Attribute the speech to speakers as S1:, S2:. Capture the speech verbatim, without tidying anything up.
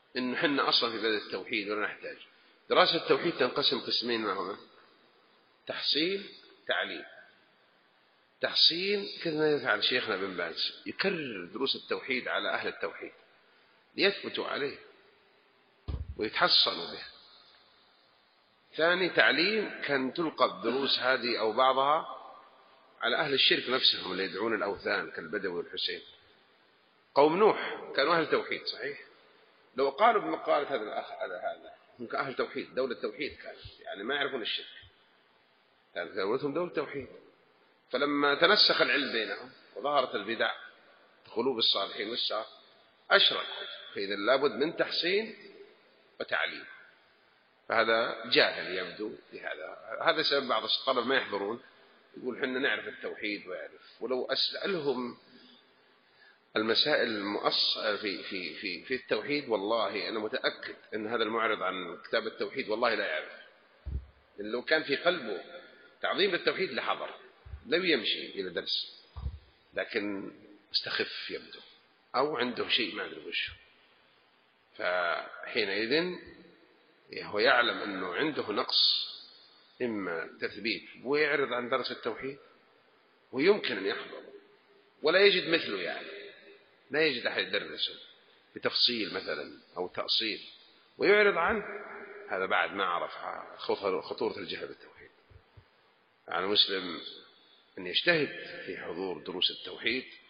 S1: إن حنا أصلا في بلد التوحيد ولا نحتاج. دراسة التوحيد تنقسم قسمين، ما هما تحصيل تعليم. تحصيل كذا ما يفعل شيخنا بن باز، يكرر دروس التوحيد على أهل التوحيد ليثبتوا عليه ويتحصنوا به. ثاني تعليم، كان تلقى الدروس هذه أو بعضها على أهل الشرك نفسهم اللي يدعون الأوثان كالبدوي والحسين. قوم نوح كانوا أهل توحيد صحيح، لو قالوا بمقالة هذا الأخ هذا هم كأهل توحيد، دولة توحيد كانت، يعني ما يعرفون الشرك، كانت دولتهم دولة توحيد. فلما تنسخ العلم بينهم وظهرت البدع قلوب الصالحين والسار أشركوا، فإذا لابد من تحصين وتعليم. فهذا جاهل يبدو بهذا. هذا سبب بعض الطلبة ما يحضرون، يقول حنا نعرف التوحيد ويعرف. ولو أسألهم المسائل المؤص في في في في التوحيد والله أنا متأكد أن هذا المعرض عن كتاب التوحيد والله لا يعرف. لو كان في قلبه تعظيم للتوحيد لحضر، لم يمشي إلى درس، لكن استخف يبدو أو عنده شيء ما أدري وش. فحينئذ هو يعلم أنه عنده نقص إما تثبيت ويعرض عن درس التوحيد، ويمكن أن يحضر ولا يجد مثله، يعني لا يجد أحد يدرسه بتفصيل مثلا أو تأصيل ويعرض عنه. هذا بعد ما عرف خطورة الجهل بالتوحيد. على المسلم أن يجتهد في حضور دروس التوحيد